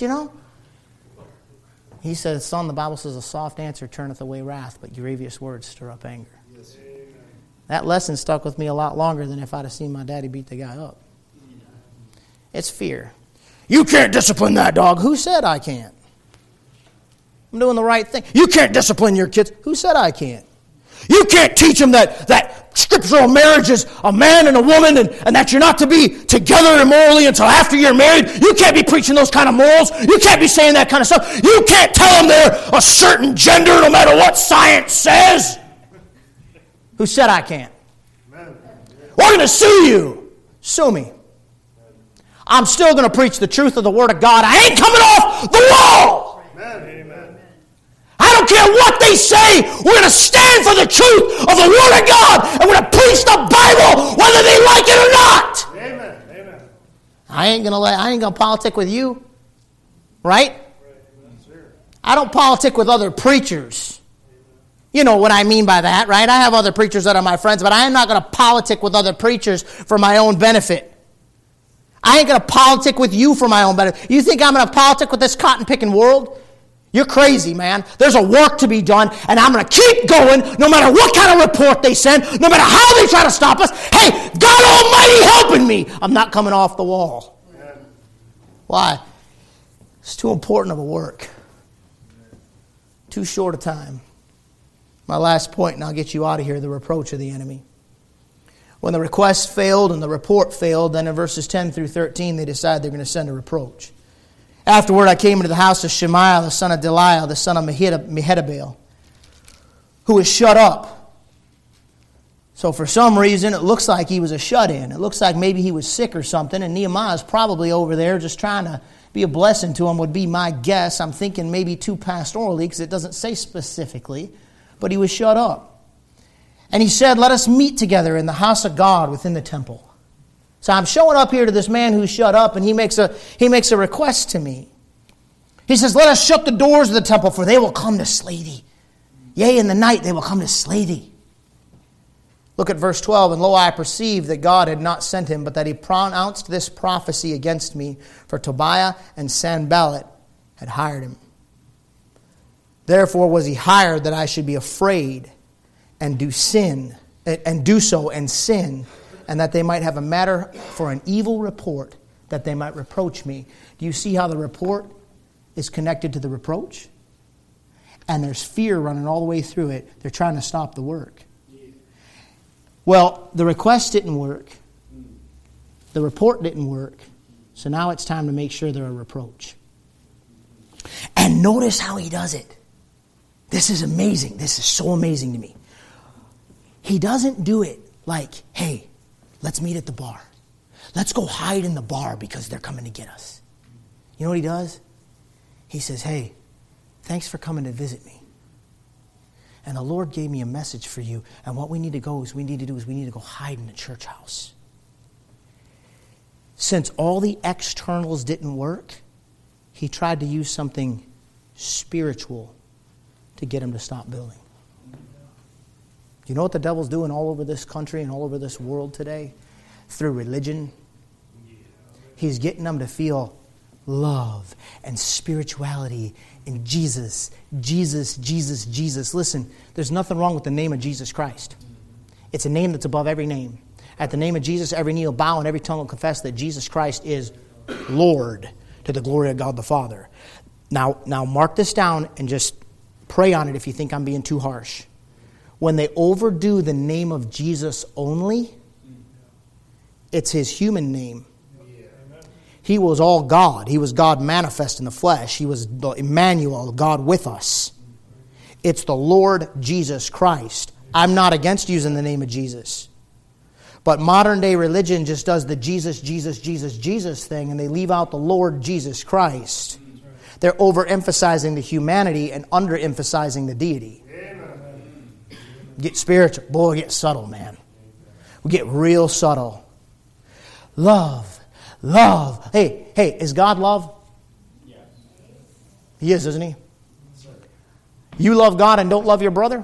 He said, son, the Bible says a soft answer turneth away wrath, but grievous words stir up anger. Yes. That lesson stuck with me a lot longer than if I'd have seen my daddy beat the guy up. It's fear. You can't discipline that dog. Who said I can't? I'm doing the right thing. You can't discipline your kids. Who said I can't? You can't teach them that scriptural marriage is a man and a woman and that you're not to be together immorally until after you're married. You can't be preaching those kind of morals. You can't be saying that kind of stuff. You can't tell them they're a certain gender no matter what science says. Who said I can't? We're going to sue you. Sue me. I'm still going to preach the truth of the Word of God. I ain't coming off the wall. Amen. I don't care what they say. We're going to stand for the truth of the Word of God, and we're going to preach the Bible whether they like it or not. Amen. I ain't going to politic with you. Right? I don't politic with other preachers. You know what I mean by that, right? I have other preachers that are my friends, but I am not going to politic with other preachers for my own benefit. I ain't going to politic with you for my own benefit. You think I'm going to politic with this cotton-picking world? You're crazy, man. There's a work to be done, and I'm going to keep going no matter what kind of report they send, no matter how they try to stop us. Hey, God Almighty helping me. I'm not coming off the wall. Why? It's too important of a work. Too short a time. My last point, and I'll get you out of here, the reproach of the enemy. When the request failed and the report failed, then in verses 10 through 13, they decide they're going to send a reproach. Afterward, I came into the house of Shemaiah, the son of Deliah, the son of Mehetabel, who was shut up. So for some reason, it looks like he was a shut-in. It looks like maybe he was sick or something, and Nehemiah's probably over there just trying to be a blessing to him, would be my guess. I'm thinking maybe too pastorally, because it doesn't say specifically, but he was shut up. And he said, let us meet together in the house of God within the temple. So I'm showing up here to this man who's shut up, and he makes a request to me. He says, let us shut the doors of the temple, for they will come to slay thee. Yea, in the night they will come to slay thee. Look at verse 12. And lo, I perceived that God had not sent him, but that he pronounced this prophecy against me, for Tobiah and Sanballat had hired him. Therefore was he hired that I should be afraid and do sin, and do so and sin, and that they might have a matter for an evil report, that they might reproach me. Do you see how the report is connected to the reproach? And there's fear running all the way through it. They're trying to stop the work. Well, the request didn't work. The report didn't work. So now it's time to make sure they're a reproach. And notice how he does it. This is amazing. This is so amazing to me. He doesn't do it like, hey, let's meet at the bar. Let's go hide in the bar because they're coming to get us. You know what he does? He says, hey, thanks for coming to visit me. And the Lord gave me a message for you. And what we need to go hide in the church house. Since all the externals didn't work, he tried to use something spiritual to get him to stop building. You know what the devil's doing all over this country and all over this world today? Through religion. He's getting them to feel love and spirituality and Jesus. Listen, there's nothing wrong with the name of Jesus Christ. It's a name that's above every name. At the name of Jesus, every knee will bow and every tongue will confess that Jesus Christ is Lord, to the glory of God the Father. Now mark this down and just pray on it if you think I'm being too harsh. When they overdo the name of Jesus only, it's his human name. He was all God. He was God manifest in the flesh. He was Emmanuel, God with us. It's the Lord Jesus Christ. I'm not against using the name of Jesus. But modern day religion just does the Jesus thing, and they leave out the Lord Jesus Christ. They're overemphasizing the humanity and underemphasizing the deity. Get spiritual. Boy, get subtle, man. We get real subtle. Love. Hey, is God love? Yes. He is, isn't he? Yes, you love God and don't love your brother?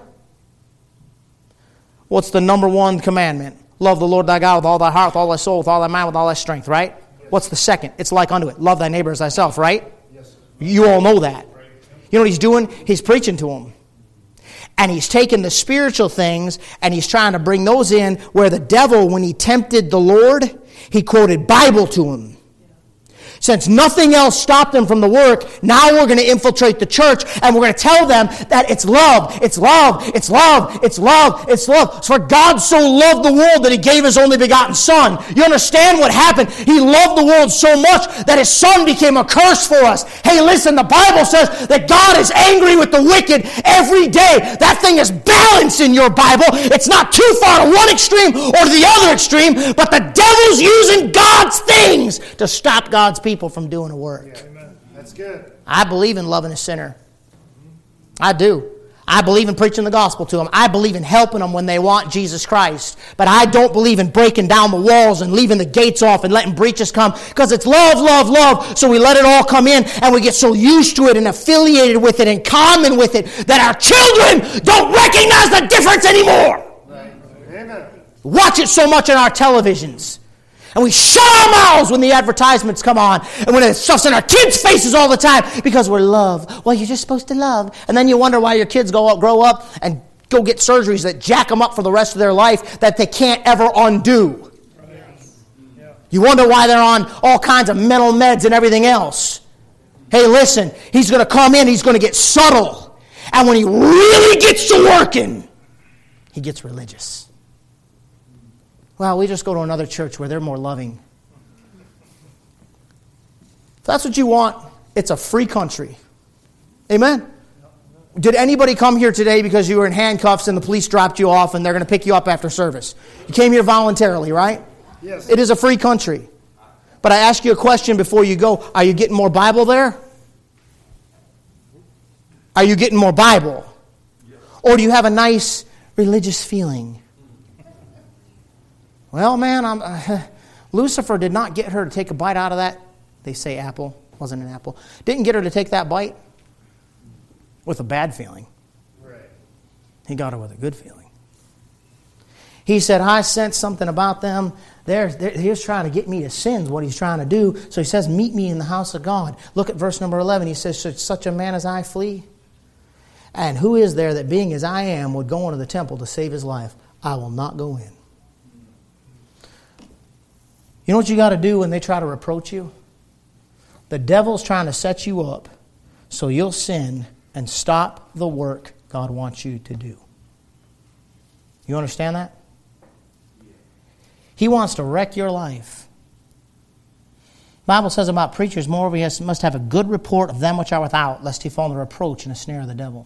What's the number one commandment? Love the Lord thy God with all thy heart, with all thy soul, with all thy mind, with all thy strength, right? Yes. What's the second? It's like unto it. Love thy neighbor as thyself, right? Yes. You all know that. Right. You know what he's doing? He's preaching to them. And he's taking the spiritual things and he's trying to bring those in where the devil, when he tempted the Lord, he quoted Bible to him. Since nothing else stopped them from the work, now we're going to infiltrate the church and we're going to tell them that it's love, it's love, it's love, it's love, it's love. For God so loved the world that he gave his only begotten Son. You understand what happened? He loved the world so much that his Son became a curse for us. Hey, listen, the Bible says that God is angry with the wicked every day. That thing is balanced in your Bible. It's not too far to one extreme or to the other extreme, but the devil's using God's things to stop God's people from doing a work. Yeah, amen. That's good. I believe in loving a sinner. I do. I believe in preaching the gospel to them. I believe in helping them when they want Jesus Christ. But I don't believe in breaking down the walls and leaving the gates off and letting breaches come, because it's love, love, love. So we let it all come in, and we get so used to it and affiliated with it and common with it that our children don't recognize the difference anymore. Right. Amen. Watch it so much on our televisions. And we shut our mouths when the advertisements come on. And when the stuff's in our kids' faces all the time. Because we're love. Well, you're just supposed to love. And then you wonder why your kids grow up and go get surgeries that jack them up for the rest of their life that they can't ever undo. You wonder why they're on all kinds of mental meds and everything else. Hey, listen. He's going to come in. He's going to get subtle. And when he really gets to working, he gets religious. Well, we just go to another church where they're more loving. If that's what you want, it's a free country. Amen? Did anybody come here today because you were in handcuffs and the police dropped you off and they're going to pick you up after service? You came here voluntarily, right? Yes. It is a free country. But I ask you a question before you go. Are you getting more Bible there? Are you getting more Bible? Or do you have a nice religious feeling? Well, man, Lucifer did not get her to take a bite out of that. They say apple. Wasn't an apple. Didn't get her to take that bite with a bad feeling. Right. He got her with a good feeling. He said, I sensed something about them. He was trying to get me to sin, is what he's trying to do. So he says, meet me in the house of God. Look at verse number 11. He says, should such a man as I flee? And who is there that being as I am would go into the temple to save his life? I will not go in. You know what you got to do when they try to reproach you? The devil's trying to set you up so you'll sin and stop the work God wants you to do. You understand that? He wants to wreck your life. The Bible says about preachers, moreover, he must have a good report of them which are without, lest he fall into reproach and a snare of the devil.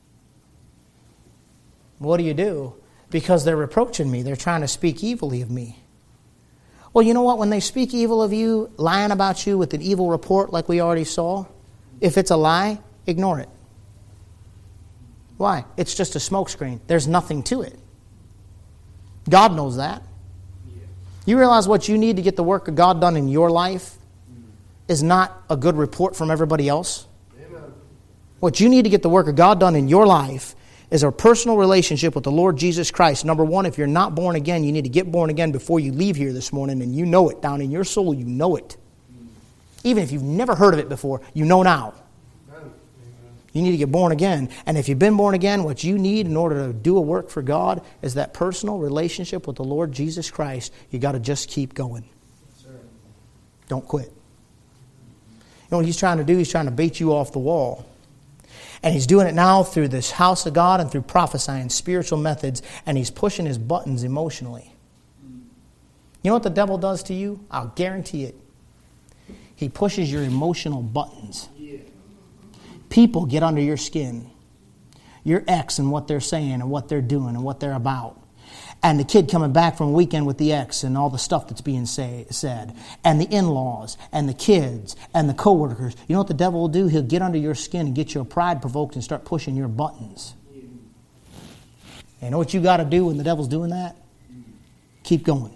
What do? Because they're reproaching me. They're trying to speak evilly of me. Well, you know what? When they speak evil of you, lying about you with an evil report like we already saw, if it's a lie, ignore it. Why? It's just a smokescreen. There's nothing to it. God knows that. You realize what you need to get the work of God done in your life is not a good report from everybody else? Amen. What you need to get the work of God done in your life is a personal relationship with the Lord Jesus Christ. Number one, if you're not born again, you need to get born again before you leave here this morning, and you know it. Down in your soul, you know it. Even if you've never heard of it before, you know now. You need to get born again. And if you've been born again, what you need in order to do a work for God is that personal relationship with the Lord Jesus Christ. You got to just keep going. Yes, don't quit. You know what he's trying to do? He's trying to bait you off the wall. And he's doing it now through this house of God and through prophesying, spiritual methods, and he's pushing his buttons emotionally. You know what the devil does to you? I'll guarantee it. He pushes your emotional buttons. People get under your skin. Your ex and what they're saying and what they're doing and what they're about. And the kid coming back from a weekend with the ex and all the stuff that's being said. And the in-laws and the kids and the coworkers. You know what the devil will do? He'll get under your skin and get your pride provoked and start pushing your buttons. You know what you got to do when the devil's doing that? Keep going.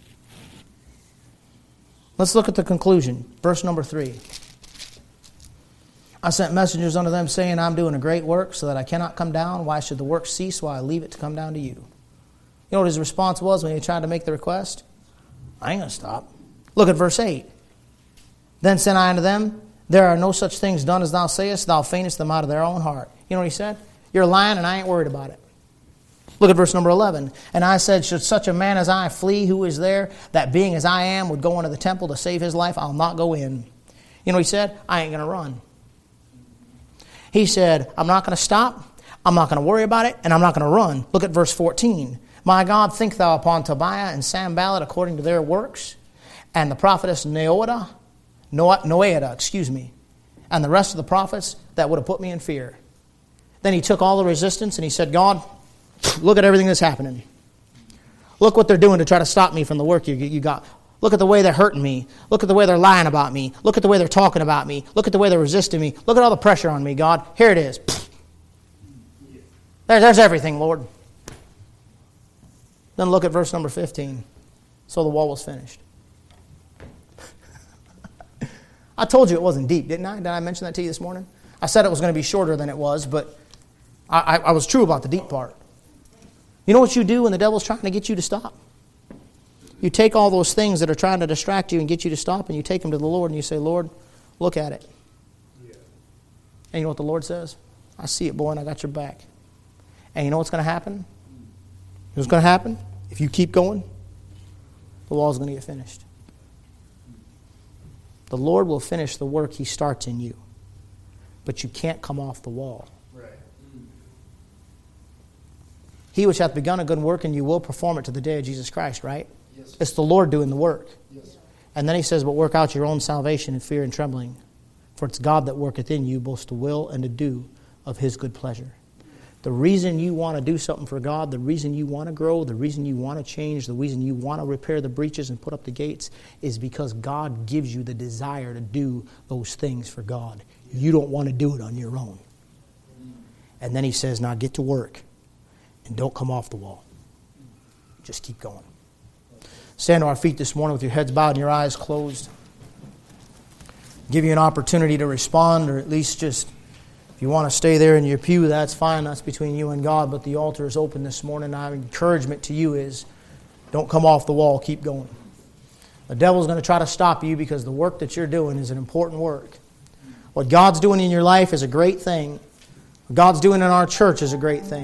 Let's look at the conclusion. Verse number 3. I sent messengers unto them saying, I'm doing a great work so that I cannot come down. Why should the work cease while I leave it to come down to you? You know what his response was when he tried to make the request? I ain't going to stop. Look at verse 8. Then said I unto them, there are no such things done as thou sayest. Thou feignest them out of their own heart. You know what he said? You're lying and I ain't worried about it. Look at verse number 11. And I said, should such a man as I flee, who is there, that being as I am would go into the temple to save his life? I'll not go in. You know what he said? I ain't going to run. He said, I'm not going to stop. I'm not going to worry about it. And I'm not going to run. Look at verse 14. My God, think thou upon Tobiah and Sanballat according to their works, and the prophetess Noedah, and the rest of the prophets that would have put me in fear. Then he took all the resistance and he said, God, look at everything that's happening. Look what they're doing to try to stop me from the work you got. Look at the way they're hurting me. Look at the way they're lying about me. Look at the way they're talking about me. Look at the way they're resisting me. Look at all the pressure on me, God. Here it is. There's everything, Lord. Then look at verse number 15. So the wall was finished. I told you it wasn't deep, didn't I? Did I mention that to you this morning? I said it was going to be shorter than it was, but I was true about the deep part. You know what you do when the devil's trying to get you to stop? You take all those things that are trying to distract you and get you to stop, and you take them to the Lord, and you say, Lord, look at it. Yeah. And you know what the Lord says? I see it, boy, and I got your back. And you know what's going to happen? You know what's going to happen? If you keep going, the wall's going to get finished. The Lord will finish the work He starts in you. But you can't come off the wall. Right. He which hath begun a good work in you will perform it to the day of Jesus Christ, right? Yes. It's the Lord doing the work. Yes. And then He says, but work out your own salvation in fear and trembling. For it's God that worketh in you both to will and to do of His good pleasure. The reason you want to do something for God, the reason you want to grow, the reason you want to change, the reason you want to repair the breaches and put up the gates is because God gives you the desire to do those things for God. You don't want to do it on your own. And then He says, now get to work and don't come off the wall. Just keep going. Stand to our feet this morning with your heads bowed and your eyes closed. Give you an opportunity to respond, or at least just, if you want to stay there in your pew, that's fine. That's between you and God. But the altar is open this morning. Our encouragement to you is, don't come off the wall. Keep going. The devil's going to try to stop you because the work that you're doing is an important work. What God's doing in your life is a great thing. What God's doing in our church is a great thing.